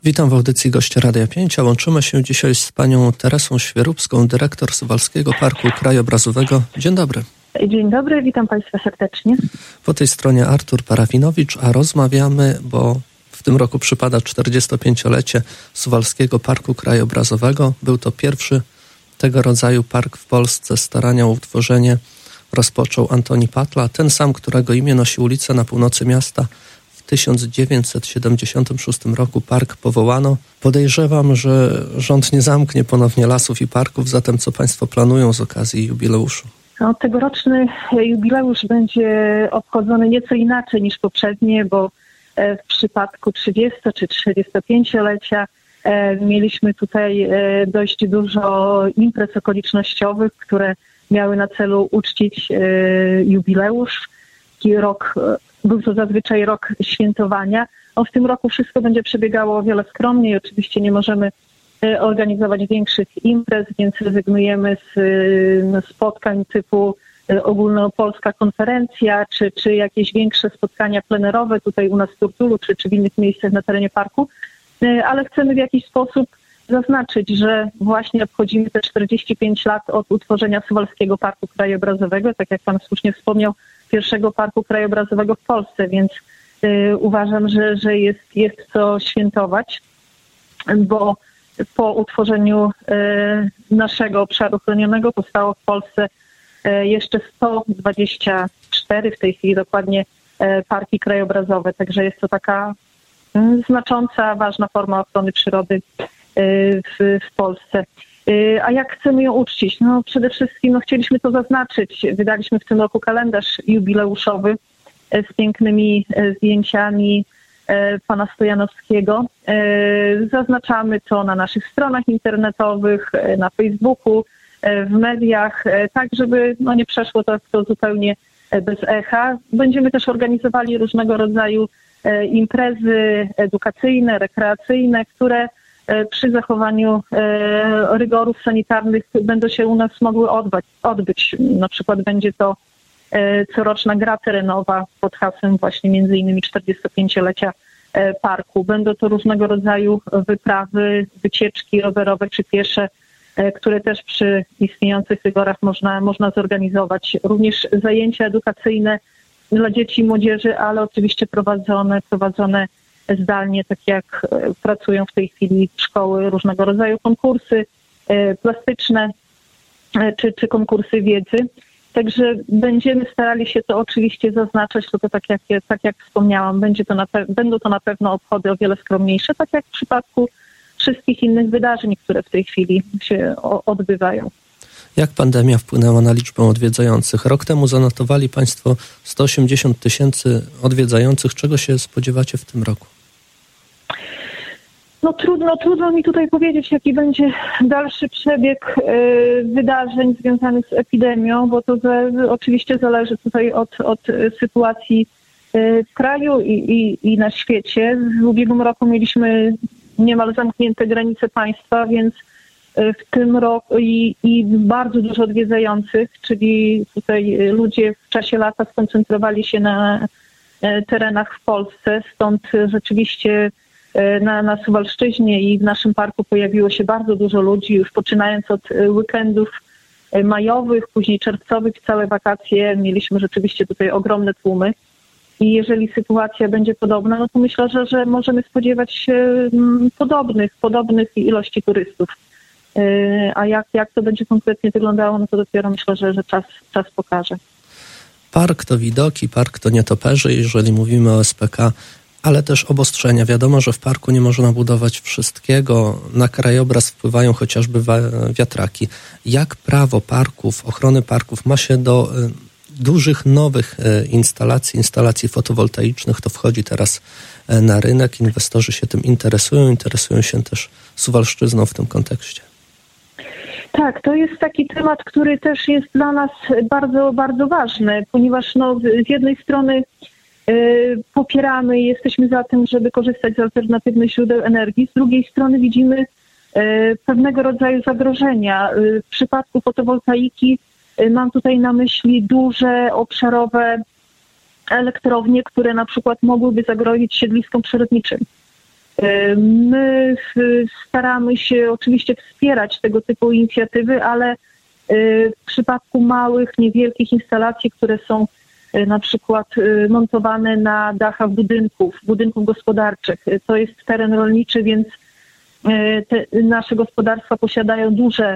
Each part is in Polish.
Witam w audycji gościa Radia 5. Łączymy się dzisiaj z panią Teresą Świerubską, dyrektor Suwalskiego Parku Krajobrazowego. Dzień dobry. Dzień dobry, witam państwa serdecznie. Po tej stronie Artur Parawinowicz, a rozmawiamy, bo w tym roku przypada 45-lecie Suwalskiego Parku Krajobrazowego. Był to pierwszy tego rodzaju park w Polsce. Starania o utworzenie rozpoczął Antoni Patla, ten sam, którego imię nosi ulica na północy miasta. W 1976 roku park powołano. Podejrzewam, że rząd nie zamknie ponownie lasów i parków, zatem co państwo planują z okazji jubileuszu? No, tegoroczny jubileusz będzie obchodzony nieco inaczej niż poprzednie, bo w przypadku 30 czy 35-lecia mieliśmy tutaj dość dużo imprez okolicznościowych, które miały na celu uczcić jubileusz. Był to zazwyczaj rok świętowania. W tym roku wszystko będzie przebiegało o wiele skromniej. Oczywiście nie możemy organizować większych imprez, więc rezygnujemy z spotkań typu ogólnopolska konferencja, czy jakieś większe spotkania plenerowe tutaj u nas w Turtulu, czy w innych miejscach na terenie parku. Ale chcemy w jakiś sposób zaznaczyć, że właśnie obchodzimy te 45 lat od utworzenia Suwalskiego Parku Krajobrazowego, tak jak pan słusznie wspomniał, pierwszego parku krajobrazowego w Polsce, więc uważam, że jest co świętować, bo po utworzeniu naszego obszaru chronionego powstało w Polsce jeszcze 124 w tej chwili dokładnie parki krajobrazowe, także jest to taka znacząca, ważna forma ochrony przyrody w Polsce. A jak chcemy ją uczcić? No przede wszystkim chcieliśmy to zaznaczyć. Wydaliśmy w tym roku kalendarz jubileuszowy z pięknymi zdjęciami pana Stojanowskiego. Zaznaczamy to na naszych stronach internetowych, na Facebooku, w mediach, tak żeby nie przeszło to zupełnie bez echa. Będziemy też organizowali różnego rodzaju imprezy edukacyjne, rekreacyjne, które przy zachowaniu rygorów sanitarnych będą się u nas mogły odbyć. Na przykład będzie to coroczna gra terenowa pod hasłem właśnie między innymi 45-lecia parku. Będą to różnego rodzaju wyprawy, wycieczki rowerowe czy piesze, które też przy istniejących rygorach można zorganizować. Również zajęcia edukacyjne dla dzieci i młodzieży, ale oczywiście prowadzone zdalnie, tak jak pracują w tej chwili szkoły, różnego rodzaju konkursy plastyczne czy konkursy wiedzy. Także będziemy starali się to oczywiście zaznaczać, tylko tak jak wspomniałam, będą to na pewno obchody o wiele skromniejsze, tak jak w przypadku wszystkich innych wydarzeń, które w tej chwili się odbywają. Jak pandemia wpłynęła na liczbę odwiedzających? Rok temu zanotowali państwo 180 000 odwiedzających. Czego się spodziewacie w tym roku? No trudno mi tutaj powiedzieć, jaki będzie dalszy przebieg wydarzeń związanych z epidemią, bo to oczywiście zależy tutaj od sytuacji w kraju i na świecie. W ubiegłym roku mieliśmy niemal zamknięte granice państwa, więc w tym roku i bardzo dużo odwiedzających, czyli tutaj ludzie w czasie lata skoncentrowali się na terenach w Polsce, stąd rzeczywiście na Suwalszczyźnie i w naszym parku pojawiło się bardzo dużo ludzi, już poczynając od weekendów majowych, później czerwcowych, całe wakacje mieliśmy rzeczywiście tutaj ogromne tłumy. I jeżeli sytuacja będzie podobna, no to myślę, że możemy spodziewać się podobnych ilości turystów. A jak to będzie konkretnie wyglądało, no to dopiero myślę, że czas pokaże. Park to widoki, park to nietoperze, jeżeli mówimy o SPK, ale też obostrzenia. Wiadomo, że w parku nie można budować wszystkiego. Na krajobraz wpływają chociażby wiatraki. Jak prawo parków, ochrony parków ma się do dużych, nowych instalacji fotowoltaicznych? To wchodzi teraz na rynek. Inwestorzy się tym interesują się też Suwalszczyzną w tym kontekście. Tak, to jest taki temat, który też jest dla nas bardzo, bardzo ważny, ponieważ z jednej strony popieramy i jesteśmy za tym, żeby korzystać z alternatywnych źródeł energii, z drugiej strony widzimy pewnego rodzaju zagrożenia. W przypadku fotowoltaiki mam tutaj na myśli duże, obszarowe elektrownie, które na przykład mogłyby zagrozić siedliskom przyrodniczym. My staramy się oczywiście wspierać tego typu inicjatywy, ale w przypadku małych, niewielkich instalacji, które są na przykład montowane na dachach budynków gospodarczych. To jest teren rolniczy, więc nasze gospodarstwa posiadają duże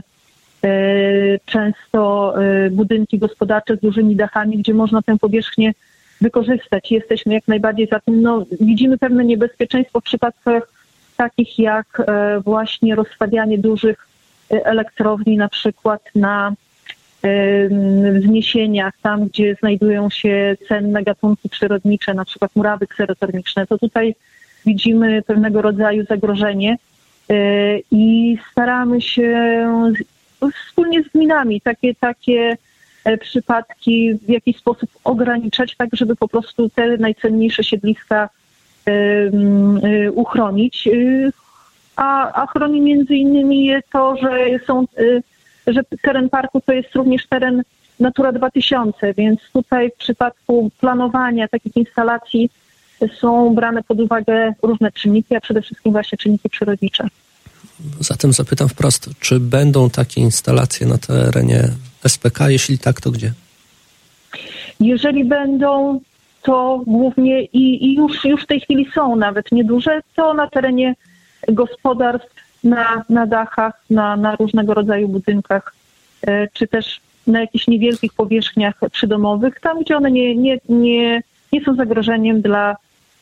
często budynki gospodarcze z dużymi dachami, gdzie można tę powierzchnię wykorzystać. Jesteśmy jak najbardziej za tym. Widzimy pewne niebezpieczeństwo w przypadkach takich jak właśnie rozstawianie dużych elektrowni na przykład na wzniesieniach, tam gdzie znajdują się cenne gatunki przyrodnicze, na przykład murawy kserotermiczne. To tutaj widzimy pewnego rodzaju zagrożenie i staramy się wspólnie z gminami takie przypadki w jakiś sposób ograniczać, tak żeby po prostu te najcenniejsze siedliska uchronić. A chroni między innymi to, że teren parku to jest również teren Natura 2000, więc tutaj w przypadku planowania takich instalacji są brane pod uwagę różne czynniki, a przede wszystkim właśnie czynniki przyrodnicze. Zatem zapytam wprost, czy będą takie instalacje na terenie SPK? Jeśli tak, to gdzie? Jeżeli będą, to głównie i już w tej chwili są nawet nieduże, to na terenie gospodarstw, na dachach, na różnego rodzaju budynkach, czy też na jakichś niewielkich powierzchniach przydomowych, tam gdzie one nie są zagrożeniem dla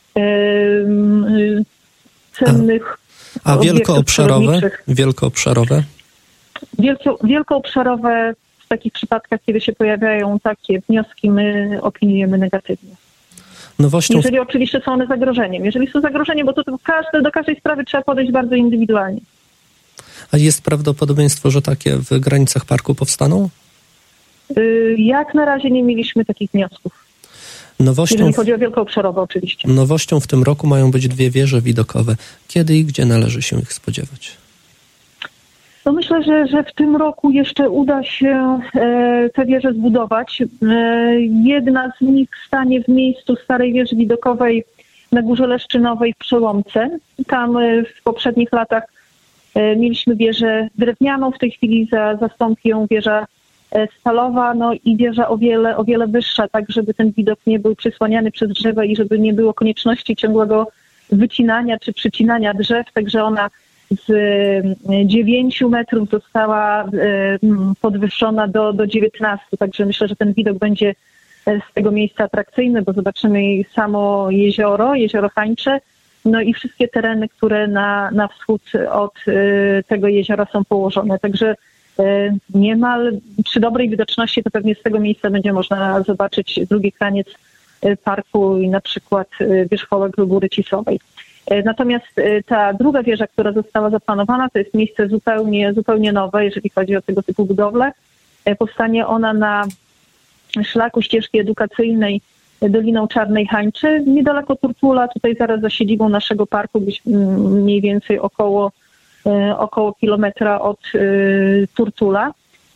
cennych A wielkoobszarowe? Wielkoobszarowe w takich przypadkach, kiedy się pojawiają takie wnioski, my opiniujemy negatywnie. Jeżeli oczywiście są one zagrożeniem. Jeżeli są zagrożeniem, bo to do każdej sprawy trzeba podejść bardzo indywidualnie. A jest prawdopodobieństwo, że takie w granicach parku powstaną? Jak na razie nie mieliśmy takich wniosków. Jeżeli chodzi o wielkoobszarowe oczywiście. Nowością w tym roku mają być 2 wieże widokowe. Kiedy i gdzie należy się ich spodziewać? Myślę, że w tym roku jeszcze uda się te wieże zbudować. Jedna z nich stanie w miejscu starej wieży widokowej na Górze Leszczynowej w Przełomce. Tam w poprzednich latach mieliśmy wieżę drewnianą, w tej chwili zastąpi ją wieża stalowa, i wieża o wiele wyższa, tak żeby ten widok nie był przysłaniany przez drzewa i żeby nie było konieczności ciągłego wycinania czy przycinania drzew, także ona z 9 metrów została podwyższona do 19, także myślę, że ten widok będzie z tego miejsca atrakcyjny, bo zobaczymy samo jezioro Hańcze, i wszystkie tereny, które na wschód od tego jeziora są położone. Także niemal przy dobrej widoczności to pewnie z tego miejsca będzie można zobaczyć drugi kraniec parku i na przykład wierzchołek Góry Cisłowej. Natomiast ta druga wieża, która została zaplanowana, to jest miejsce zupełnie nowe, jeżeli chodzi o tego typu budowlę. Powstanie ona na szlaku ścieżki edukacyjnej Doliną Czarnej Hańczy, niedaleko Turtula, tutaj zaraz za siedzibą naszego parku, mniej więcej około kilometra od Turtula.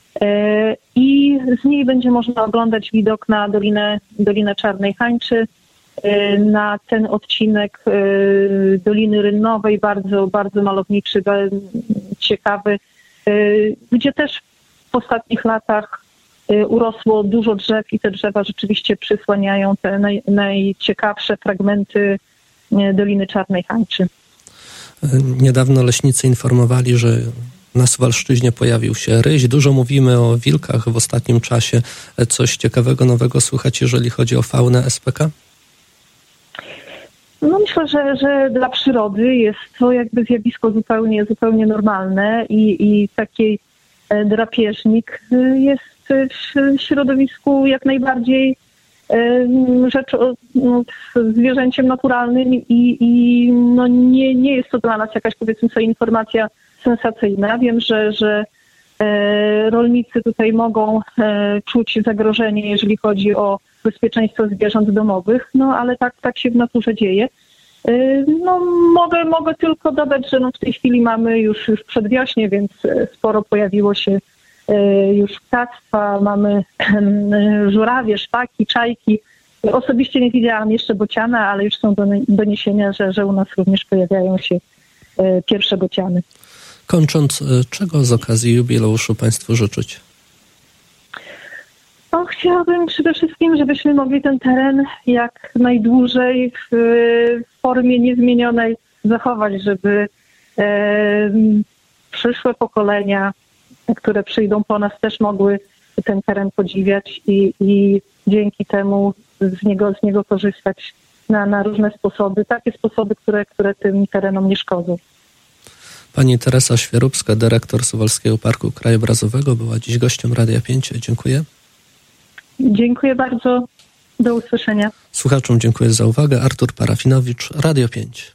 I z niej będzie można oglądać widok na Dolinę Czarnej Hańczy, na ten odcinek Doliny Rynnowej, bardzo, bardzo malowniczy, ciekawy, gdzie też w ostatnich latach urosło dużo drzew i te drzewa rzeczywiście przysłaniają te najciekawsze fragmenty Doliny Czarnej Hańczy. Niedawno leśnicy informowali, że na Suwalszczyźnie pojawił się ryś. Dużo mówimy o wilkach w ostatnim czasie. Coś ciekawego, nowego słychać, jeżeli chodzi o faunę SPK? Myślę, że dla przyrody jest to jakby zjawisko zupełnie normalne i taki drapieżnik jest w środowisku jak najbardziej zwierzęciem naturalnym i nie jest to dla nas jakaś, powiedzmy sobie, informacja sensacyjna. Wiem, że rolnicy tutaj mogą czuć zagrożenie, jeżeli chodzi o bezpieczeństwo zwierząt domowych, ale tak się w naturze dzieje. Mogę tylko dodać, że w tej chwili mamy już przedwiośnie, więc sporo pojawiło się już ptactwa, mamy żurawie, szpaki, czajki, Osobiście nie widziałam jeszcze bociana, ale już są doniesienia, że u nas również pojawiają się pierwsze bociany. Kończąc, czego z okazji jubileuszu Państwu życzyć? No, chciałabym przede wszystkim, żebyśmy mogli ten teren jak najdłużej w formie niezmienionej zachować, żeby przyszłe pokolenia, które przyjdą po nas, też mogły ten teren podziwiać i dzięki temu z niego korzystać na różne sposoby, takie sposoby, które tym terenom nie szkodzą. Pani Teresa Świerupska, dyrektor Suwalskiego Parku Krajobrazowego, była dziś gościem Radia 5. Dziękuję. Dziękuję bardzo. Do usłyszenia. Słuchaczom dziękuję za uwagę. Artur Parafinowicz, Radio 5.